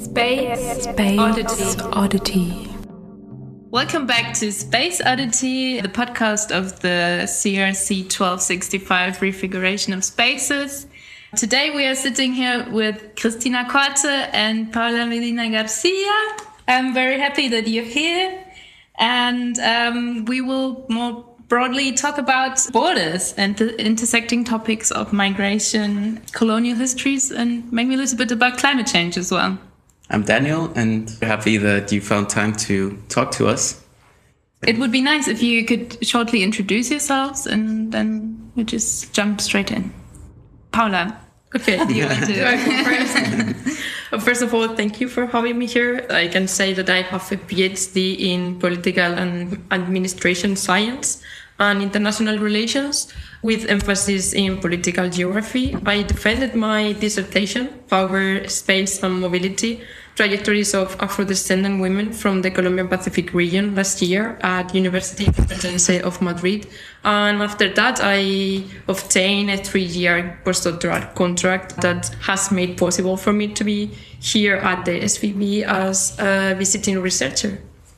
Space Oddity. Welcome back to Space Oddity, the podcast of the CRC 1265 Refiguration of Spaces. Today we are sitting here with Cristina Corte and Paula Medina Garcia. I'm very happy that you're here. And we will more broadly talk about borders and the intersecting topics of migration, colonial histories, and maybe a little bit about climate change as well. I'm Daniel, and we're happy that you found time to talk to us. It would be nice if you could shortly introduce yourselves, and then we just jump straight in. Paula. Okay. Do you want to? First of all, thank you for having me here. I can say that I have a PhD in political and administration science and international relations with emphasis in political geography. I defended my dissertation, Power, Space and Mobility, Trajectories of Afro-Descendant Women from the Colombian Pacific region last year at University Complutense of Madrid. And after that, I obtained a 3-year postdoctoral contract that has made possible for me to be here at the SVB as a visiting researcher.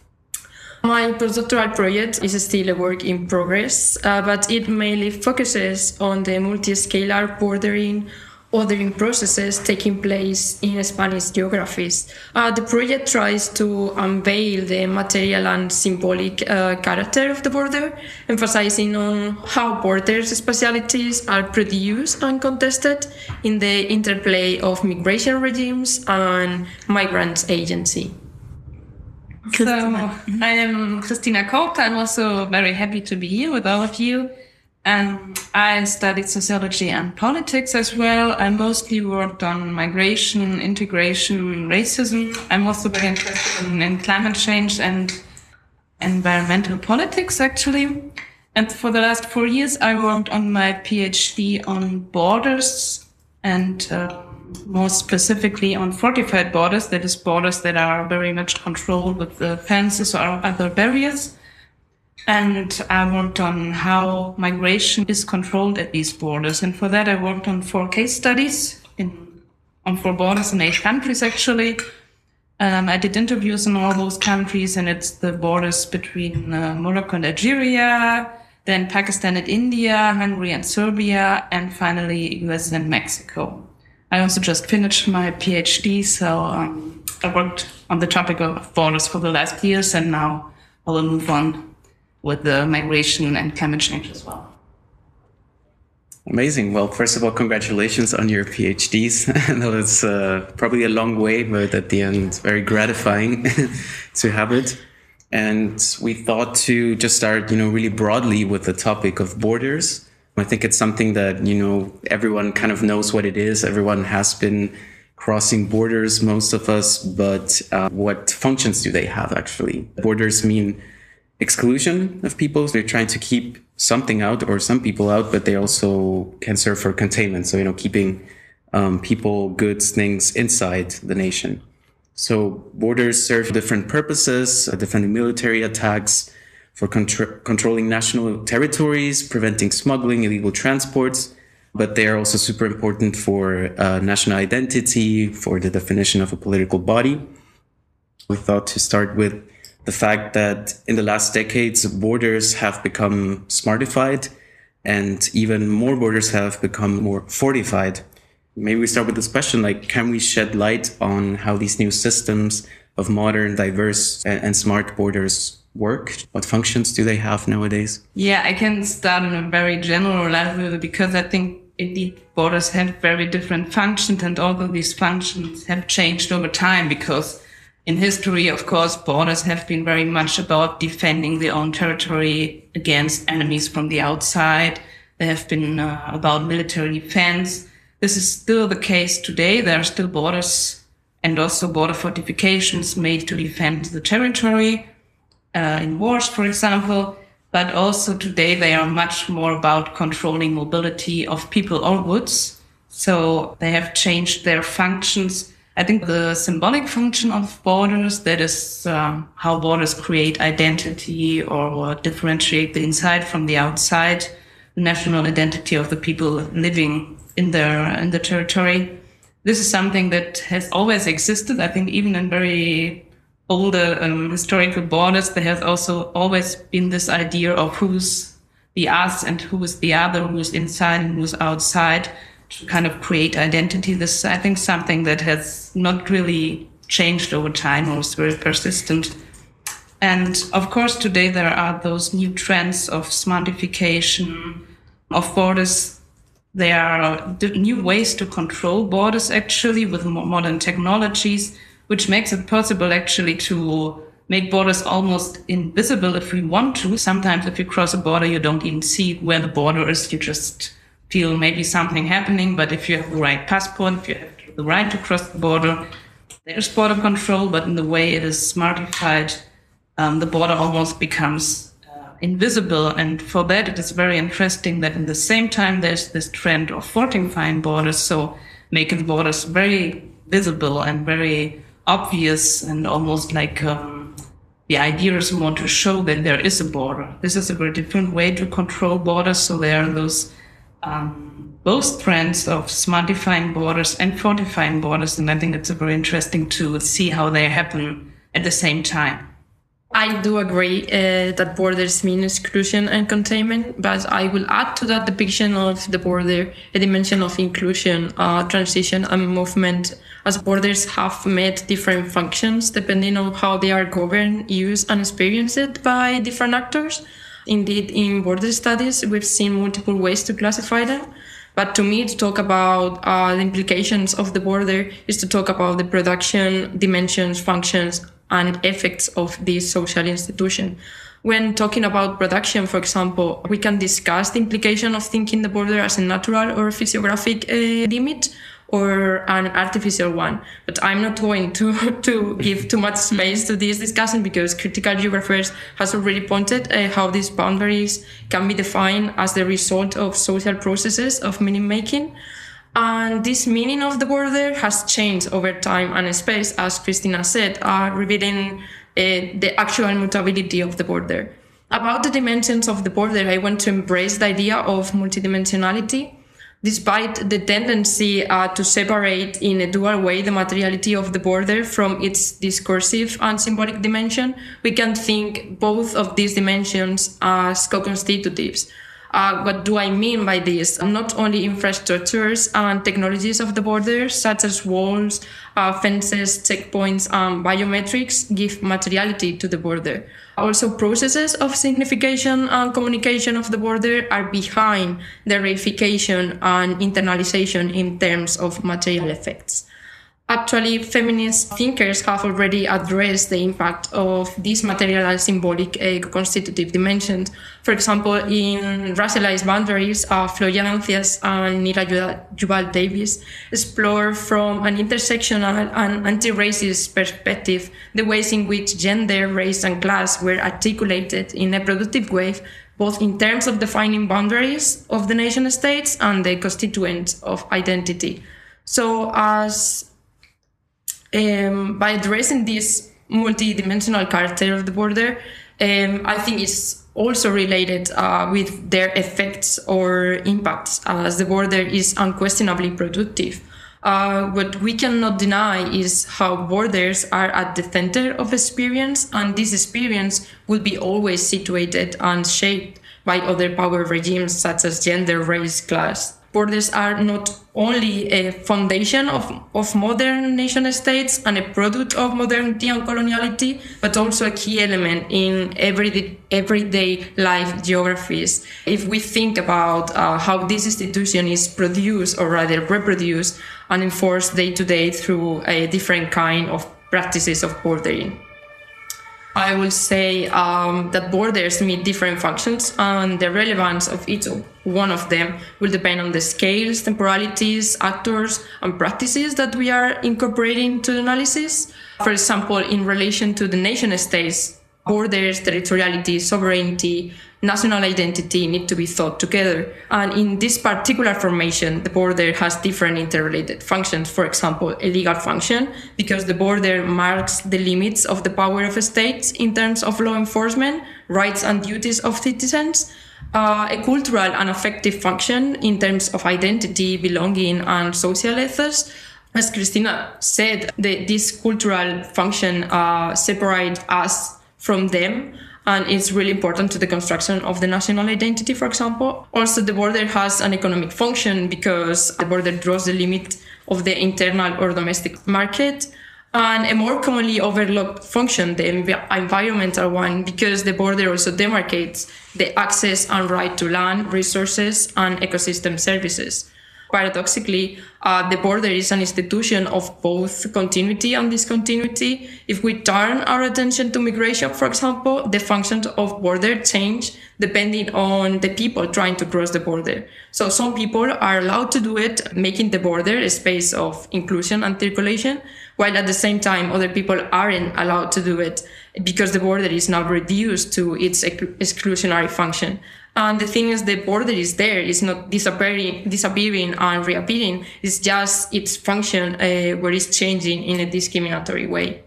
My postdoctoral project is still a work in progress, but it mainly focuses on the multi-scalar ordering processes taking place in Spanish geographies. The project tries to unveil the material and symbolic character of the border, emphasizing on how border specialities are produced and contested in the interplay of migration regimes and migrants' agency. So, I am Cristina Corte. I'm also very happy to be here with all of you. And I studied sociology and politics as well. I mostly worked on migration, integration, racism. I'm also very interested in climate change and environmental politics, actually. And for the last 4 years, I worked on my PhD on borders and more specifically on fortified borders, that is borders that are very much controlled with the fences or other barriers. And I worked on how migration is controlled at these borders. And for that, I worked on 4 case studies on 4 borders in 8 countries, actually. I did interviews in all those countries, and it's the borders between Morocco and Algeria, then Pakistan and India, Hungary and Serbia, and finally US and Mexico. I also just finished my PhD, so I worked on the topic of borders for the last years, and now I will move on with the migration and climate change as well. Amazing. Well, first of all, congratulations on your PhDs. I know it's probably a long way, but at the end, very gratifying to have it. And we thought to just start, really broadly with the topic of borders. I think it's something that, everyone kind of knows what it is. Everyone has been crossing borders, most of us, but what functions do they have, actually? Borders mean exclusion of people. They're trying to keep something out or some people out, but they also can serve for containment. So, keeping people, goods, things inside the nation. So borders serve different purposes, defending military attacks, for controlling national territories, preventing smuggling, illegal transports. But they are also super important for national identity, for the definition of a political body. We thought to start with the fact that in the last decades, borders have become smartified, and even more borders have become more fortified. Maybe we start with this question, can we shed light on how these new systems of modern, diverse, and smart borders work? What functions do they have nowadays? Yeah, I can start on a very general level, because I think indeed borders have very different functions, and all of these functions have changed over time, because in history, of course, borders have been very much about defending their own territory against enemies from the outside. They have been about military defense. This is still the case today. There are still borders and also border fortifications made to defend the territory in wars, for example. But also today they are much more about controlling mobility of people or goods. So they have changed their functions. I think the symbolic function of borders, that is how borders create identity or differentiate the inside from the outside, the national identity of the people living in the territory. this is something that has always existed. I think even in very older historical borders, there has also always been this idea of who's the us and who is the other, who's inside and who's outside, to kind of create identity. This is, I think, something that has not really changed over time or is very persistent. And of course, today there are those new trends of smartification of borders. There are new ways to control borders, actually, with more modern technologies, which makes it possible, actually, to make borders almost invisible if we want to. Sometimes if you cross a border, you don't even see where the border is. You just feel maybe something happening. But if you have the right passport, if you have the right to cross the border, there's border control. But in the way it is smartified, the border almost becomes invisible. And for that, it is very interesting that in the same time, there's this trend of fortifying borders, so making borders very visible and very obvious, and almost like the idea is more to show that there is a border. This is a very different way to control borders. So there are those both trends of smartifying borders and fortifying borders. And I think it's very interesting to see how they happen at the same time. I do agree that borders mean exclusion and containment, but I will add to that depiction of the border a dimension of inclusion, transition, and movement, as borders have met different functions depending on how they are governed, used, and experienced by different actors. Indeed, in border studies, we've seen multiple ways to classify them. But to me, to talk about the implications of the border is to talk about the production, dimensions, functions, and effects of this social institution. When talking about production, for example, we can discuss the implication of thinking the border as a natural or physiographic limit or an artificial one. But I'm not going to give too much space to this discussion, because critical geographers has already pointed how these boundaries can be defined as the result of social processes of meaning making. And this meaning of the border has changed over time and space, as Christina said, revealing the actual mutability of the border. About the dimensions of the border, I want to embrace the idea of multidimensionality. Despite the tendency to separate in a dual way the materiality of the border from its discursive and symbolic dimension, we can think both of these dimensions as co-constitutives. What do I mean by this? Not only infrastructures and technologies of the border, such as walls, fences, checkpoints, and biometrics, give materiality to the border. Also, processes of signification and communication of the border are behind the reification and internalization in terms of material effects. Actually, feminist thinkers have already addressed the impact of these material and symbolic constitutive dimensions. For example, in Racialized Boundaries, Florian Ancias and Nira Yuval Davis explore from an intersectional and anti-racist perspective the ways in which gender, race, and class were articulated in a productive way, both in terms of defining boundaries of the nation states and the constituents of identity. So by addressing this multidimensional character of the border, I think it's also related with their effects or impacts, as the border is unquestionably productive. What we cannot deny is how borders are at the center of experience, and this experience will be always situated and shaped by other power regimes such as gender, race, class. Borders are not only a foundation of modern nation states and a product of modernity and coloniality, but also a key element in everyday life geographies. If we think about how this institution is produced, or rather reproduced and enforced day to day through a different kind of practices of bordering. I will say that borders meet different functions, and the relevance of each one of them will depend on the scales, temporalities, actors, and practices that we are incorporating to the analysis. For example, in relation to the nation states, borders, territoriality, sovereignty, national identity need to be thought together. And in this particular formation, the border has different interrelated functions. For example, a legal function, because the border marks the limits of the power of states in terms of law enforcement, rights and duties of citizens. A cultural and affective function in terms of identity, belonging, and social ethos. as Christina said, this cultural function separate us from them, and it's really important to the construction of the national identity, for example. Also, the border has an economic function because the border draws the limit of the internal or domestic market, and a more commonly overlooked function, the environmental one, because the border also demarcates the access and right to land, resources, and ecosystem services. Paradoxically, the border is an institution of both continuity and discontinuity. If we turn our attention to migration, for example, the functions of border change depending on the people trying to cross the border. So some people are allowed to do it, making the border a space of inclusion and circulation, while at the same time other people aren't allowed to do it because the border is now reduced to its exclusionary function. And the thing is, the border is there. It's not disappearing and reappearing. It's just its function where it's changing in a discriminatory way.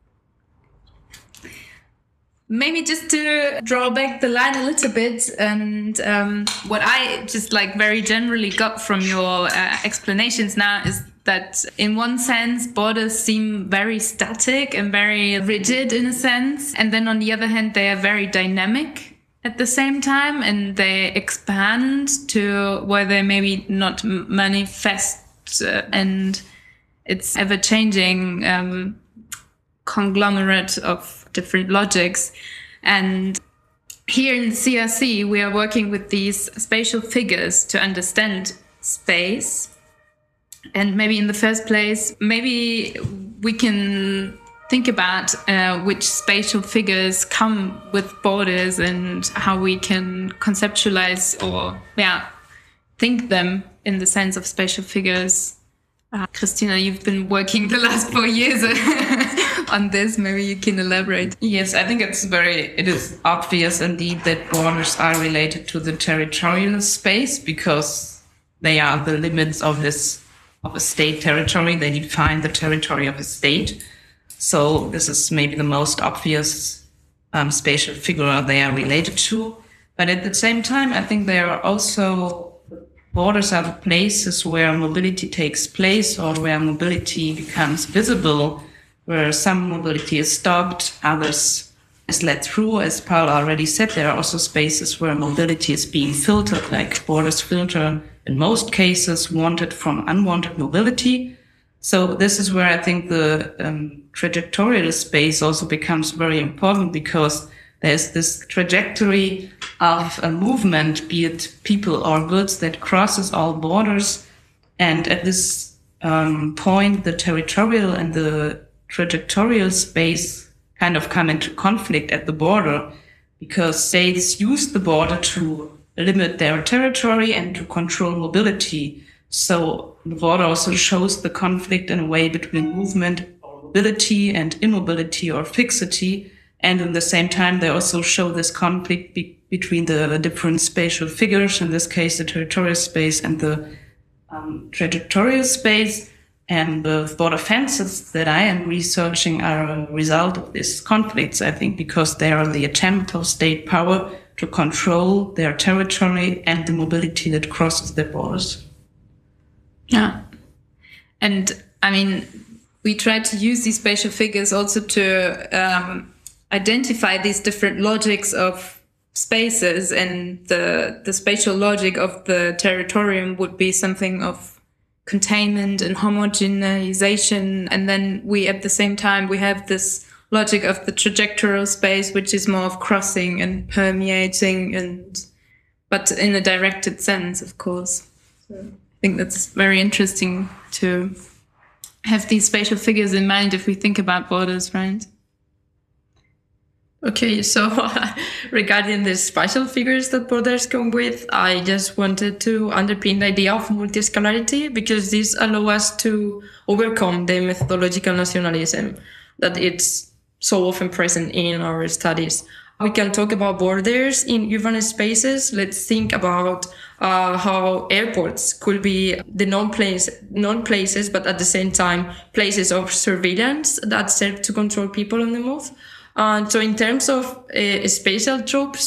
Maybe just to draw back the line a little bit, and what I just very generally got from your explanations now is that in one sense, borders seem very static and very rigid in a sense. And then on the other hand, they are very dynamic at the same time, and they expand to where they maybe not manifest, and it's ever-changing conglomerate of different logics. And here in CRC, we are working with these spatial figures to understand space. And maybe in the first place, maybe we can think about which spatial figures come with borders and how we can conceptualize or think them in the sense of spatial figures. Christina, you've been working the last 4 years on this. Maybe you can elaborate. Yes, I think it is obvious indeed that borders are related to the territorial space because they are the limits of a state territory. They define the territory of a state. So this is maybe the most obvious spatial figure they are related to. But at the same time, I think there are also borders are the places where mobility takes place or where mobility becomes visible, where some mobility is stopped, others is let through. As Paul already said, there are also spaces where mobility is being filtered, like borders filter, in most cases, wanted from unwanted mobility. So this is where I think the trajectorial space also becomes very important, because there's this trajectory of a movement, be it people or goods, that crosses all borders. And at this point, the territorial and the trajectorial space kind of come into conflict at the border, because states use the border to limit their territory and to control mobility. So the border also shows the conflict in a way between movement or mobility and immobility or fixity. And at the same time, they also show this conflict between the different spatial figures, in this case, the territorial space and the trajectorial space. And the border fences that I am researching are a result of these conflicts, I think, because they are the attempt of state power to control their territory and the mobility that crosses their borders. Yeah. And I mean, we try to use these spatial figures also to identify these different logics of spaces, and the spatial logic of the territorium would be something of containment and homogenization. And then we, at the same time, we have this logic of the trajectorial space, which is more of crossing and permeating, but in a directed sense, of course. So I think that's very interesting to have these spatial figures in mind if we think about borders, right? Okay, so regarding the spatial figures that borders come with, I just wanted to underpin the idea of multiscalarity, because this allows us to overcome the methodological nationalism that it's so often present in our studies. We can talk about borders in urban spaces. Let's think about how airports could be the non-places, but at the same time, places of surveillance that serve to control people on the move. So in terms of spatial tropes,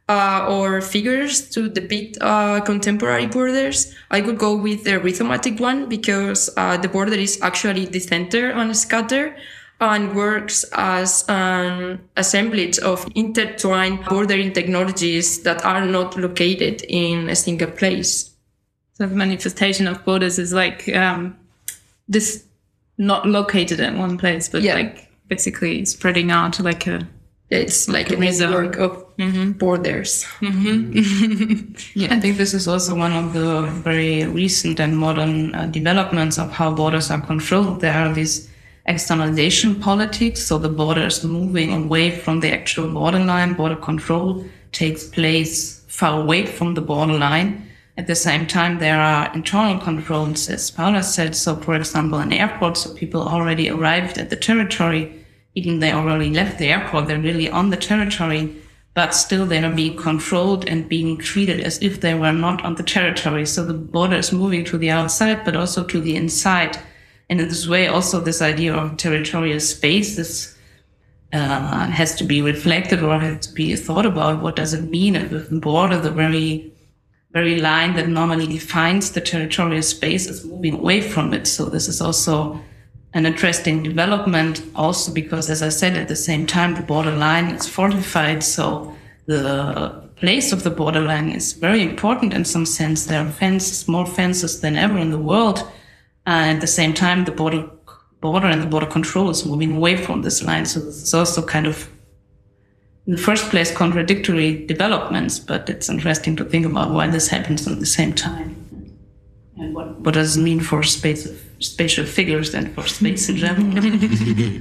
or figures to depict contemporary borders. I could go with the rhizomatic one because the border is actually the center and scatter and works as an assemblage of intertwined bordering technologies that are not located in a single place. So the manifestation of borders is like this not located in one place, but like basically spreading out like a... It's like a network of borders. Yeah, I think this is also one of the very recent and modern developments of how borders are controlled. There are these externalization politics, so the border is moving away from the actual borderline. Border control takes place far away from the borderline. At the same time, there are internal controls, as Paula said. So, for example, in airports, so people already arrived at the territory. Even they already left the airport, they're really on the territory, but still they are being controlled and being treated as if they were not on the territory. So the border is moving to the outside, but also to the inside. And in this way, also this idea of territorial space has to be reflected or has to be thought about. What does it mean if the border, the very line that normally defines the territorial space, is moving away from it? So this is also an interesting development, also because, as I said, at the same time, the borderline is fortified. So the place of the borderline is very important in some sense. There are fences, more fences than ever in the world. At the same time, the border and the border control is moving away from this line. So this is also kind of, in the first place, contradictory developments, but it's interesting to think about why this happens at the same time. And what does it mean for spatial figures and for space in general?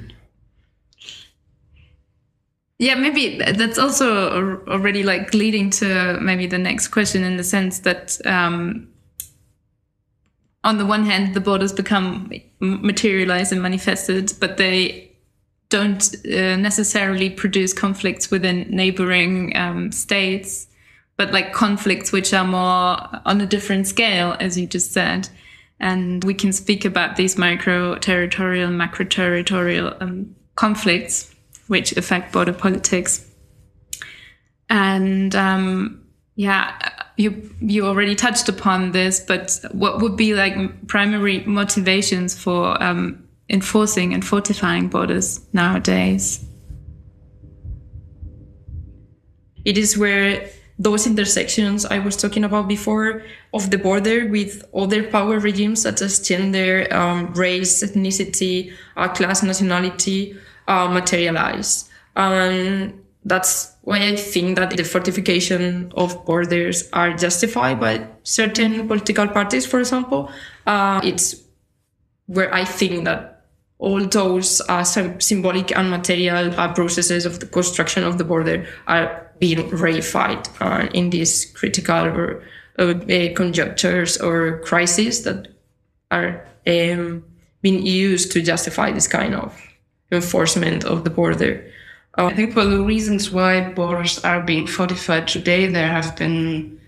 Yeah, maybe that's also already like leading to maybe the next question, in the sense that on the one hand, the borders become materialized and manifested, but they don't necessarily produce conflicts within neighboring states, but like conflicts which are more on a different scale, as you just said. And we can speak about these micro-territorial, macro-territorial conflicts which affect border politics. And you already touched upon this, but what would be like primary motivations for enforcing and fortifying borders nowadays? It is where those intersections I was talking about before of the border with other power regimes such as gender, race, ethnicity, class, nationality materialize. And that's why I think that the fortification of borders are justified by certain political parties, for example. It's where I think that all those symbolic and material processes of the construction of the border are being reified in these critical conjunctures or crises that are being used to justify this kind of enforcement of the border. I think for the reasons why borders are being fortified today, there have been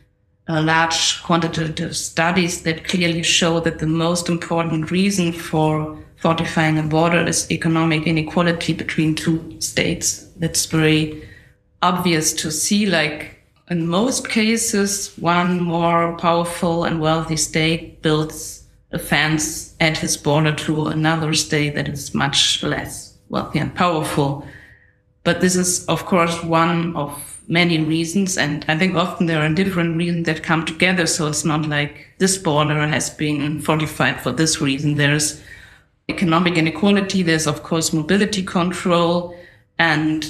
large quantitative studies that clearly show that the most important reason for fortifying a border is economic inequality between two states. That's very obvious to see. Like in most cases, one more powerful and wealthy state builds a fence at his border to another state that is much less wealthy and powerful. But this is, of course, one of many reasons. And I think often there are different reasons that come together. So it's not like this border has been fortified for this reason. There's economic inequality. There's, of course, mobility control. And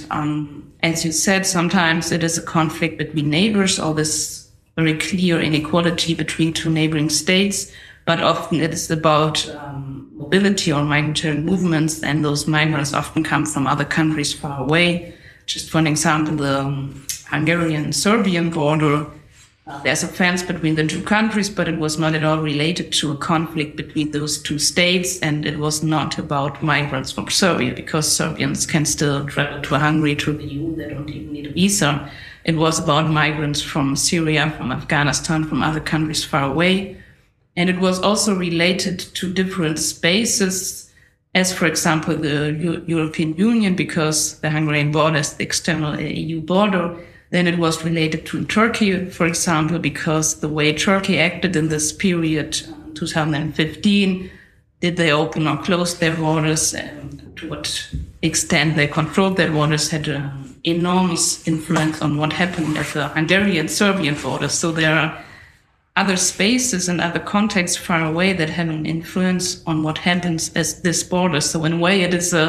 as you said, sometimes it is a conflict between neighbors, or this very clear inequality between two neighboring states. But often it is about mobility or migratory movements, and those migrants often come from other countries far away. Just for an example, the Hungarian-Serbian border, there's a fence between the two countries, but it was not at all related to a conflict between those two states, and it was not about migrants from Serbia, because Serbians can still travel to Hungary, to the EU, they don't even need a visa. It was about migrants from Syria, from Afghanistan, from other countries far away. And it was also related to different spaces, as, for example, the European Union, because the Hungarian border is the external EU border. Then it was related to Turkey, for example, because the way Turkey acted in this period, 2015, did they open or close their borders, and to what extent they controlled their borders had an enormous influence on what happened at the Hungarian-Serbian borders. So there are other spaces and other contexts far away that have an influence on what happens as this border. So in a way, it is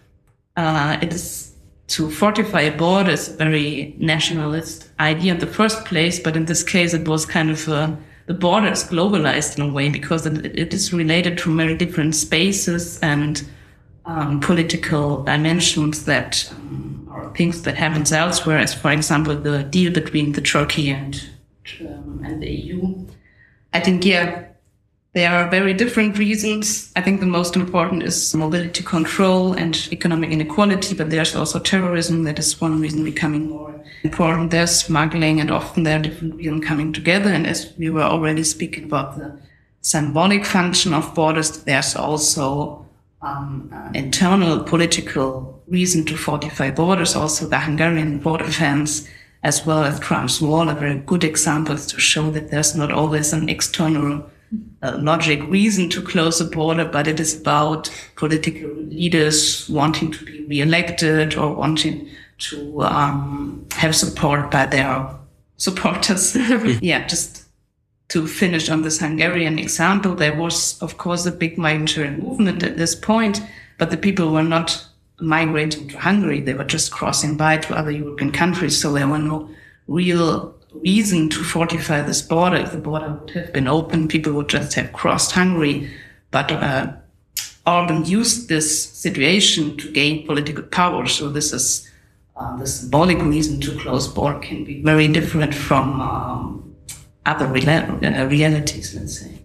to fortify a border is a very nationalist idea in the first place, but in this case, it was kind of the border is globalized in a way because it is related to very different spaces and political dimensions that are things that happens elsewhere. As for example, the deal between the Turkey and the EU. I think, there are very different reasons. I think the most important is mobility control and economic inequality, but there's also terrorism. That is one reason becoming more important. There's smuggling, and often there are different reasons coming together. And as we were already speaking about the symbolic function of borders, there's also internal political reason to fortify borders. Also, the Hungarian border fence, as well as Trump's wall, are very good examples to show that there's not always an external logic reason to close a border, but it is about political leaders wanting to be re-elected or wanting to have support by their supporters. Just to finish on this Hungarian example, there was, of course, a big migratory movement at this point, but the people were not migrating to Hungary. They were just crossing by to other European countries, so there were no real reason to fortify this border. If the border would have been open, people would just have crossed Hungary. But Orban used this situation to gain political power. So this is the symbolic reason to close border can be very different from other realities, let's say.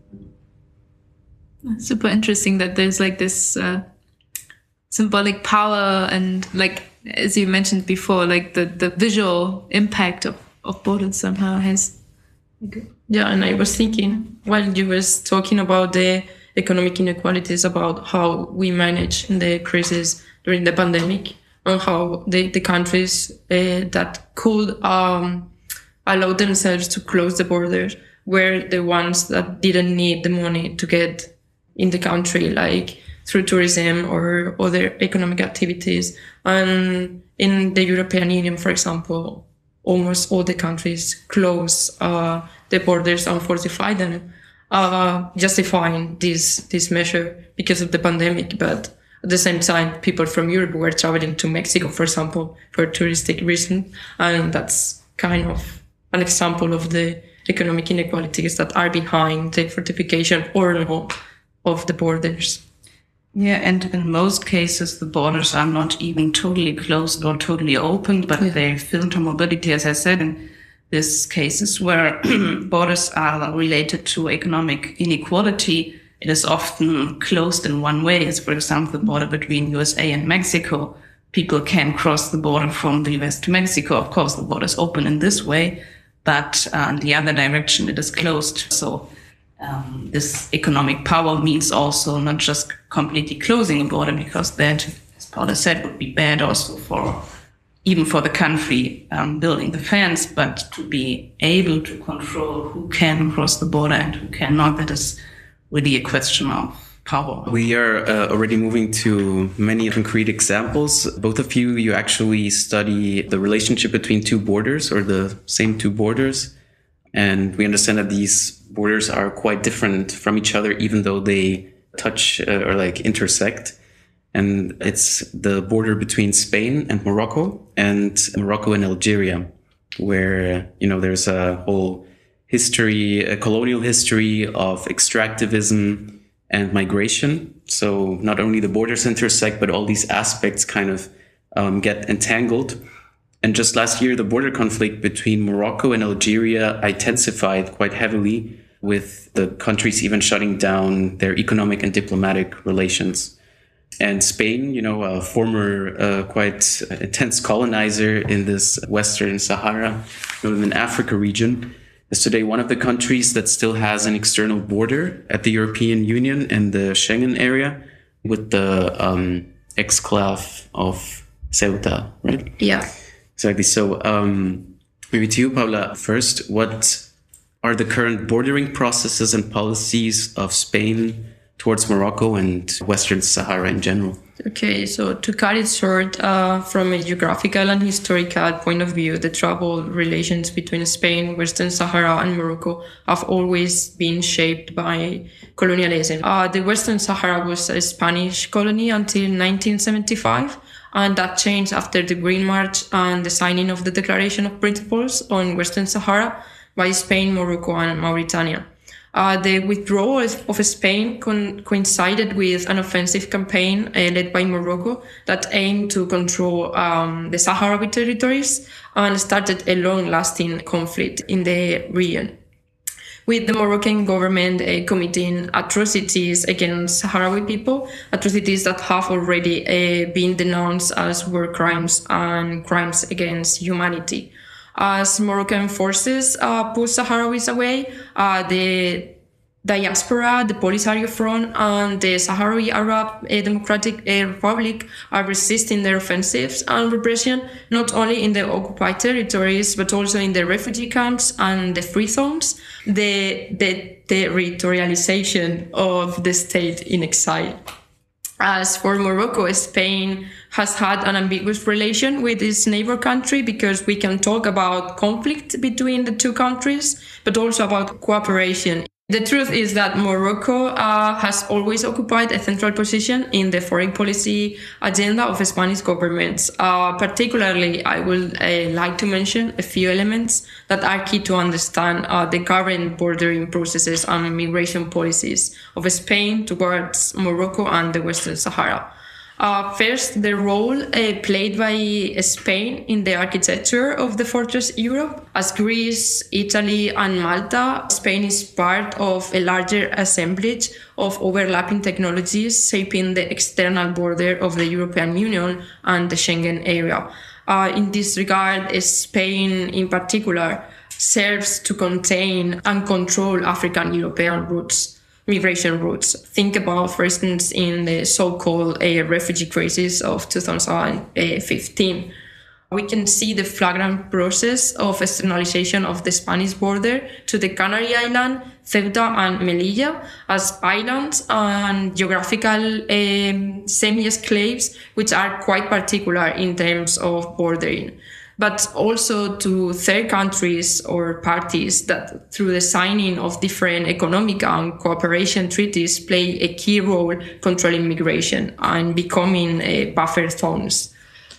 Super interesting that there's like this symbolic power and, like, as you mentioned before, like the visual impact of borders somehow has. Yeah, and I was thinking while you was talking about the economic inequalities, about how we manage the crisis during the pandemic, and how the countries that could allow themselves to close the borders were the ones that didn't need the money to get in the country, like through tourism or other economic activities. And in the European Union, for example, almost all the countries close the borders and fortify them, justifying this measure because of the pandemic. But at the same time, people from Europe were traveling to Mexico, for example, for touristic reasons. And that's kind of an example of the economic inequalities that are behind the fortification or no of the borders. Yeah, and in most cases, the borders are not even totally closed or totally open, but they filter mobility, as I said, in these cases where borders are related to economic inequality. It is often closed in one way. As, for example, the border between USA and Mexico. People can cross the border from the US to Mexico. Of course, the border is open in this way, but in the other direction, it is closed. So this economic power means also not just completely closing a border, because that, as Paula said, would be bad also even for the country building the fence, but to be able to control who can cross the border and who cannot. That is really a question of power. We are already moving to many concrete examples. Both of you actually study the relationship between two borders, or the same two borders. And we understand that these borders are quite different from each other, even though they touch or like intersect. And it's the border between Spain and Morocco and Algeria, where, there's a whole history, a colonial history of extractivism and migration. So not only the borders intersect, but all these aspects kind of get entangled. And just last year, the border conflict between Morocco and Algeria intensified quite heavily, with the countries even shutting down their economic and diplomatic relations. And Spain, a former quite intense colonizer in this Western Sahara, Northern Africa region, is today one of the countries that still has an external border at the European Union and the Schengen area with the exclave of Ceuta, right? Yeah. Exactly. So Maybe to you, Paula, first, what are the current bordering processes and policies of Spain towards Morocco and Western Sahara in general? Okay, so to cut it short, from a geographical and historical point of view, the troubled relations between Spain, Western Sahara, and Morocco have always been shaped by colonialism. The Western Sahara was a Spanish colony until 1975, and that changed after the Green March and the signing of the Declaration of Principles on Western Sahara by Spain, Morocco, and Mauritania. The withdrawal of Spain coincided with an offensive campaign led by Morocco that aimed to control the Sahrawi territories and started a long-lasting conflict in the region, with the Moroccan government committing atrocities against Sahrawi people, atrocities that have already been denounced as war crimes and crimes against humanity. As Moroccan forces push Sahrawis away, the diaspora, the Polisario Front, and the Sahrawi Arab Democratic Republic are resisting their offensives and repression, not only in the occupied territories, but also in the refugee camps and the free zones, the territorialization of the state in exile. As for Morocco, Spain has had an ambiguous relation with its neighbor country, because we can talk about conflict between the two countries, but also about cooperation. The truth is that Morocco has always occupied a central position in the foreign policy agenda of the Spanish governments. Particularly, I would like to mention a few elements that are key to understand the current bordering processes and immigration policies of Spain towards Morocco and the Western Sahara. First, the role played by Spain in the architecture of the Fortress Europe. As Greece, Italy, and Malta, Spain is part of a larger assemblage of overlapping technologies shaping the external border of the European Union and the Schengen area. In this regard, Spain in particular serves to contain and control African-European migration routes. Think about, for instance, in the so-called refugee crisis of 2015. We can see the flagrant process of externalization of the Spanish border to the Canary Islands, Ceuta and Melilla as islands and geographical semi-enclaves, which are quite particular in terms of bordering, but also to third countries or parties that, through the signing of different economic and cooperation treaties, play a key role controlling migration and becoming buffer zones.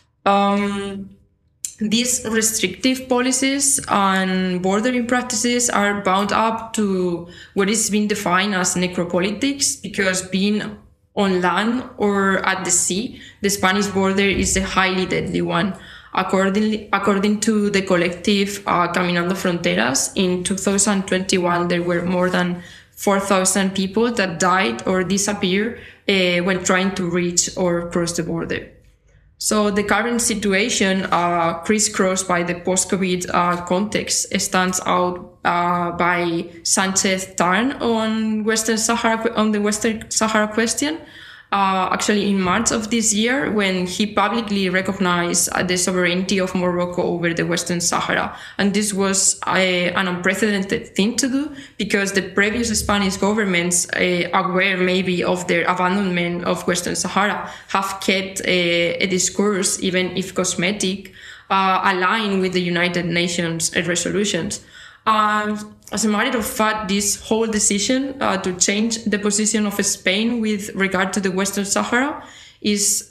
These restrictive policies and bordering practices are bound up to what is being defined as necropolitics, because being on land or at the sea, the Spanish border is a highly deadly one. According to the collective Caminando Fronteras, in 2021, there were more than 4,000 people that died or disappeared when trying to reach or cross the border. So the current situation, crisscrossed by the post-COVID context, stands out by Sánchez turn on the Western Sahara question. Actually, in March of this year, when he publicly recognized the sovereignty of Morocco over the Western Sahara. And this was an unprecedented thing to do, because the previous Spanish governments, aware maybe of their abandonment of Western Sahara, have kept a discourse, even if cosmetic, aligned with the United Nations resolutions. As a matter of fact, this whole decision to change the position of Spain with regard to the Western Sahara is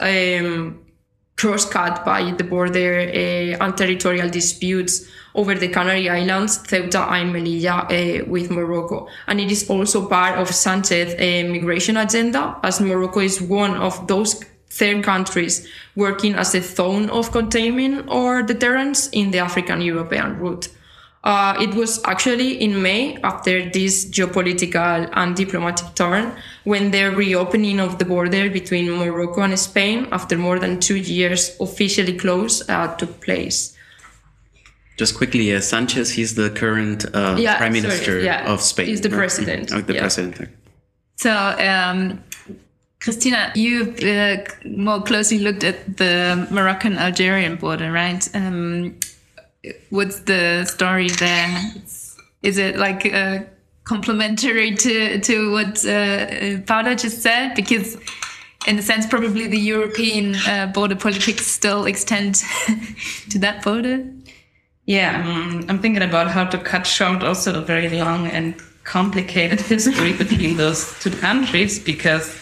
cross-cut by the border and territorial disputes over the Canary Islands, Ceuta and Melilla with Morocco. And it is also part of Sánchez's migration agenda, as Morocco is one of those third countries working as a zone of containment or deterrence in the African-European route. It was actually in May, after this geopolitical and diplomatic turn, when the reopening of the border between Morocco and Spain, after more than 2 years officially closed, took place. Just quickly, Sánchez, he's the current Prime Minister of Spain. He's the president. President. So, Christina, you've more closely looked at the Moroccan-Algerian border, right? what's the story there? Is it like complementary to what Paula just said? Because in a sense, probably the European border politics still extend to that border. Yeah, I'm thinking about how to cut short also a very long and complicated history between those two countries, because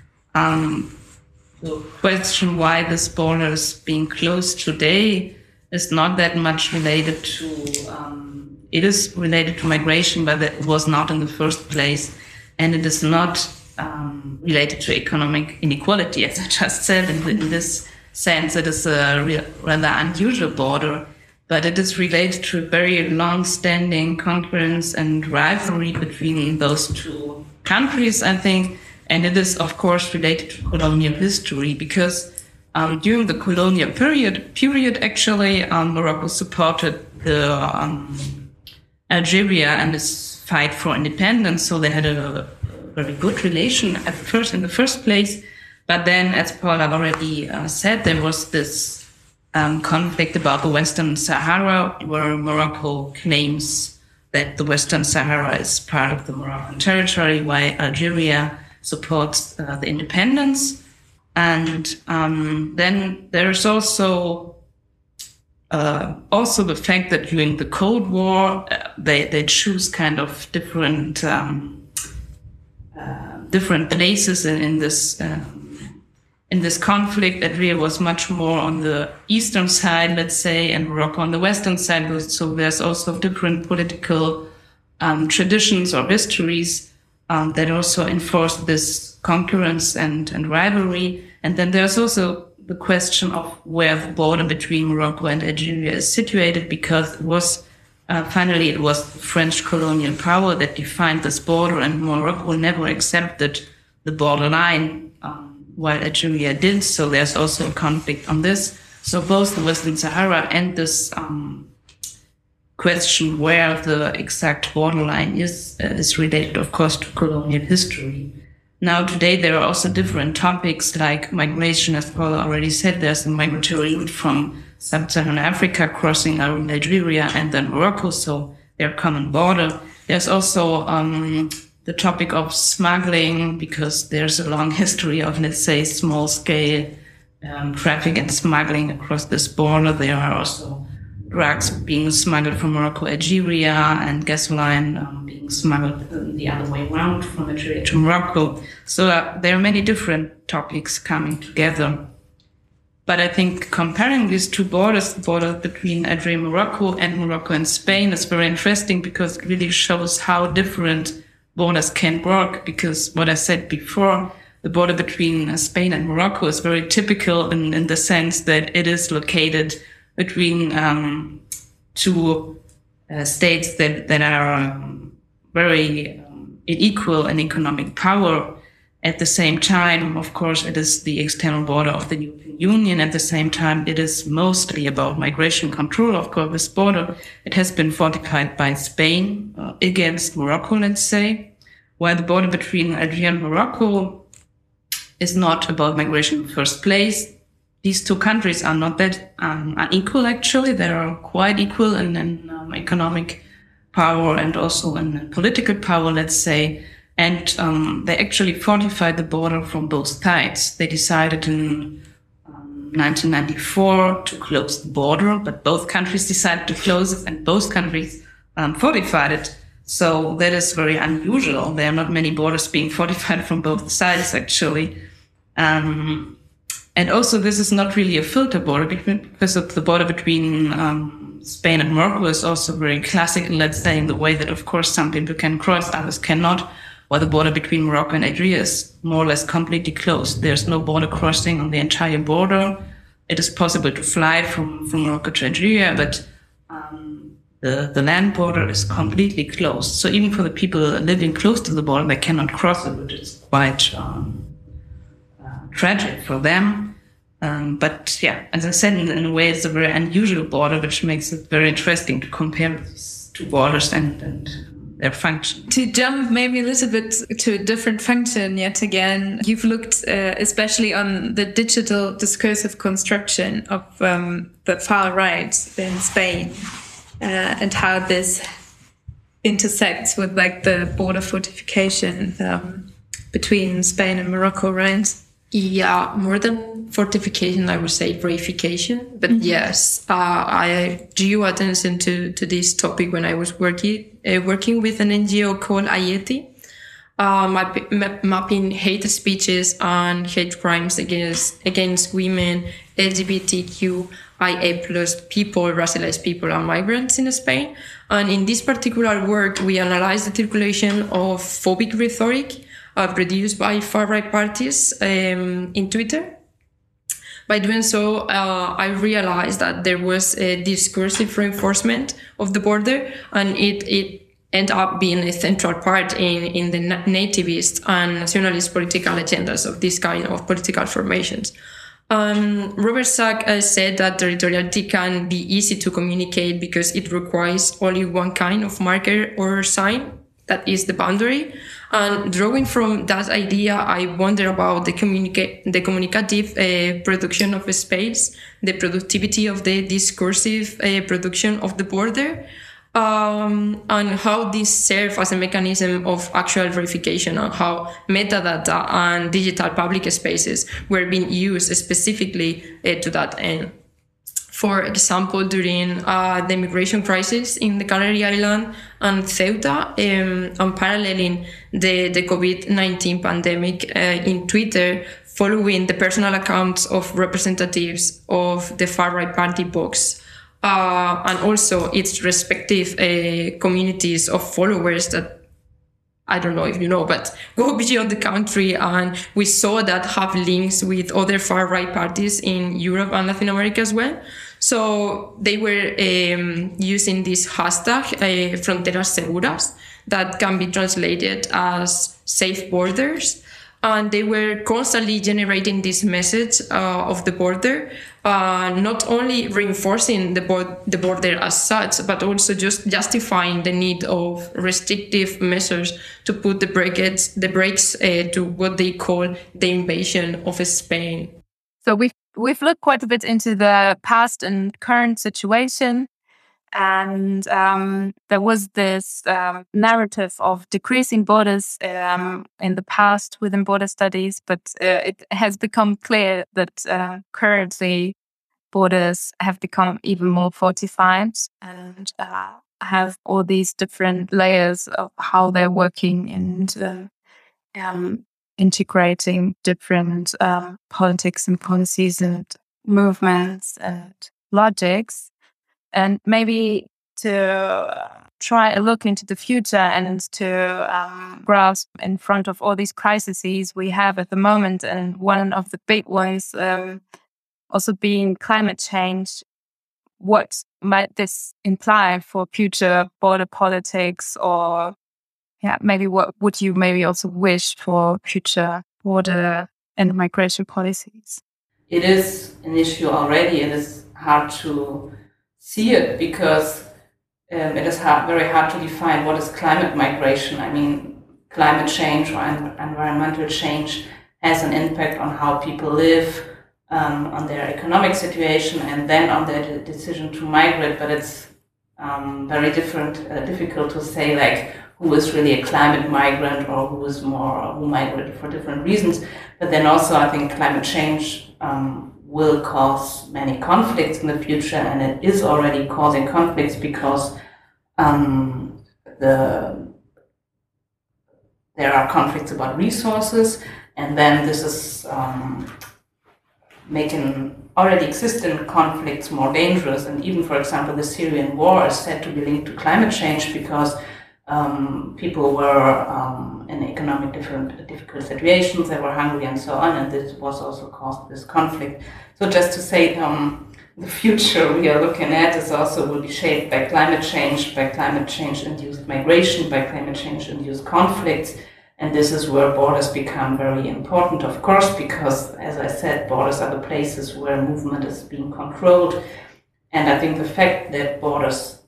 the question why this border is being closed today is not that much related to, it is related to migration, but it was not in the first place. And it is not related to economic inequality, as I just said. In this sense, it is a rather unusual border, but it is related to a very long-standing concurrence and rivalry between those two countries, I think. And it is, of course, related to colonial history, because during the colonial period, actually, Morocco supported the Algeria and its fight for independence. So they had a very good relation in the first place. But then, as Paula already said, there was this conflict about the Western Sahara, where Morocco claims that the Western Sahara is part of the Moroccan territory, while Algeria supports the independence. And then there's also the fact that during the Cold War, they choose kind of different places in this conflict. Algeria was much more on the eastern side, let's say, and Morocco on the western side. So there's also different political traditions or histories that also enforce this concurrence and rivalry. And then there's also the question of where the border between Morocco and Algeria is situated, because it was finally the French colonial power that defined this border, and Morocco never accepted the borderline, while Algeria did. So there's also a conflict on this. So both the Western Sahara and this question where the exact borderline is related, of course, to colonial history. Now, today, there are also different topics like migration. As Paula already said, there's a migratory route from sub-Saharan Africa crossing Algeria and then Morocco, so they're a common border. There's also the topic of smuggling, because there's a long history of, let's say, small-scale traffic and smuggling across this border. There are also drugs being smuggled from Morocco, Algeria, and gasoline being smuggled the other way around from Algeria to Morocco. So there are many different topics coming together. But I think comparing these two borders, the border between Algeria and Morocco and Spain, is very interesting, because it really shows how different borders can work. Because what I said before, the border between Spain and Morocco is very typical in the sense that it is located between two states that are very unequal in economic power. At the same time, of course, it is the external border of the European Union. At the same time, it is mostly about migration control. Of course, this border, it has been fortified by Spain against Morocco, let's say, while the border between Algeria and Morocco is not about migration in the first place. These two countries are not that unequal, actually. They are quite equal in economic power and also in political power, let's say. And they actually fortified the border from both sides. They decided in 1994 to close the border, but both countries decided to close it, and both countries fortified it. So that is very unusual. There are not many borders being fortified from both sides, actually. And also, this is not really a filter border, because of the border between Spain and Morocco is also very classical, let's say, in the way that, of course, some people can cross, others cannot, while the border between Morocco and Algeria is more or less completely closed. There's no border crossing on the entire border. It is possible to fly from Morocco to Algeria, but the land border is completely closed. So even for the people living close to the border, they cannot cross it, which is quite tragic for them. But yeah, as I said, in a way, it's a very unusual border, which makes it very interesting to compare these two borders and their function. To jump maybe a little bit to a different function yet again, you've looked especially on the digital discursive construction of the far right in Spain and how this intersects with like the border fortification between Spain and Morocco, right? Yeah, more than fortification, I would say reification. But yes, I drew attention to this topic when I was working with an NGO called Ayeti, mapping hate speeches and hate crimes against women, LGBTQIA plus people, racialized people, and migrants in Spain. And in this particular work, we analyzed the circulation of phobic rhetoric produced by far-right parties in Twitter. By doing so, I realized that there was a discursive reinforcement of the border, and it ended up being a central part in the nativist and nationalist political agendas of this kind of political formations. Robert Sack said that territoriality can be easy to communicate because it requires only one kind of marker or sign, that is the boundary. And drawing from that idea, I wonder about the communicative production of a space, the productivity of the discursive production of the border, and how this serves as a mechanism of actual verification, and how metadata and digital public spaces were being used specifically to that end. For example, during the immigration crisis in the Canary Island and Ceuta, and paralleling the COVID-19 pandemic in Twitter, following the personal accounts of representatives of the far-right party Vox, and also its respective communities of followers that, I don't know if you know, but go beyond the country. And we saw that have links with other far-right parties in Europe and Latin America as well. So they were using this hashtag, Fronteras Seguras, that can be translated as safe borders. And they were constantly generating this message of the border, not only reinforcing the border as such, but also just justifying the need of restrictive measures to put the brakes to what they call the invasion of Spain. So we've looked quite a bit into the past and current situation. And there was this narrative of decreasing borders in the past within border studies, but it has become clear that currently borders have become even more fortified and have all these different layers of how they're working and integrating different politics and policies and movements and logics. And maybe to try a look into the future and to grasp in front of all these crises we have at the moment. And one of the big ones also being climate change. What might this imply for future border politics? Or maybe what would you maybe also wish for future border and migration policies? It is an issue already. It is hard to see it because it is very hard to define what is climate migration. I mean, climate change or environmental change has an impact on how people live, on their economic situation, and then on their decision to migrate. But it's very difficult to say like who is really a climate migrant or who migrated for different reasons. But then also I think climate change will cause many conflicts in the future, and it is already causing conflicts because there are conflicts about resources, and then this is making already existing conflicts more dangerous. And even, for example, the Syrian war is said to be linked to climate change because people were in economic difficult situations, they were hungry and so on, and this was also caused this conflict. So just to say, the future we are looking at will be shaped by climate change-induced migration, by climate change-induced conflicts, and this is where borders become very important, of course, because, as I said, borders are the places where movement is being controlled, and I think the fact that borders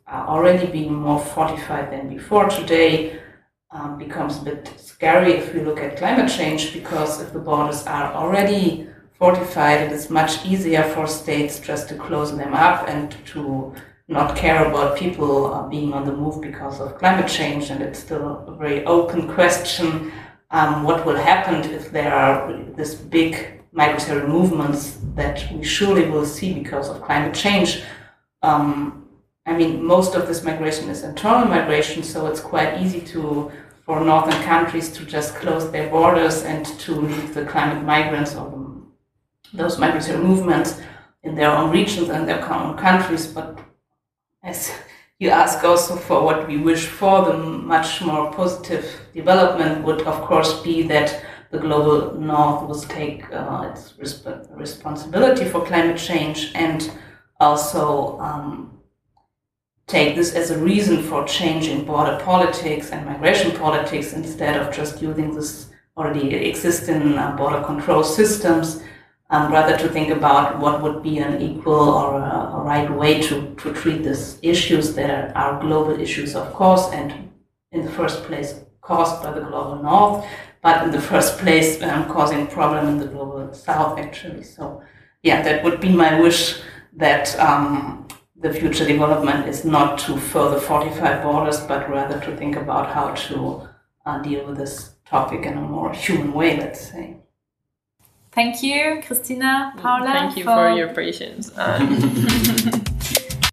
are already being more fortified than before today becomes a bit scary if we look at climate change, because if the borders are already fortified, it is much easier for states just to close them up and to not care about people being on the move because of climate change. And it's still a very open question what will happen if there are this big migratory movements that we surely will see because of climate change. I mean, most of this migration is internal migration, so it's quite easy for northern countries to just close their borders and to leave the climate migrants or those migratory movements in their own regions and their own countries. But as you ask also for what we wish for, the much more positive development would, of course, be that the global north will take its responsibility for climate change and also take this as a reason for changing border politics and migration politics instead of just using this already existing border control systems, rather to think about what would be an equal or a right way to treat these issues that are global issues, of course, and in the first place caused by the global north, but in the first place causing problem in the global south, actually. So yeah, that would be my wish, that the future development is not to further fortify borders, but rather to think about how to deal with this topic in a more human way, let's say. Thank you, Christina, Paula. Thank you for your patience.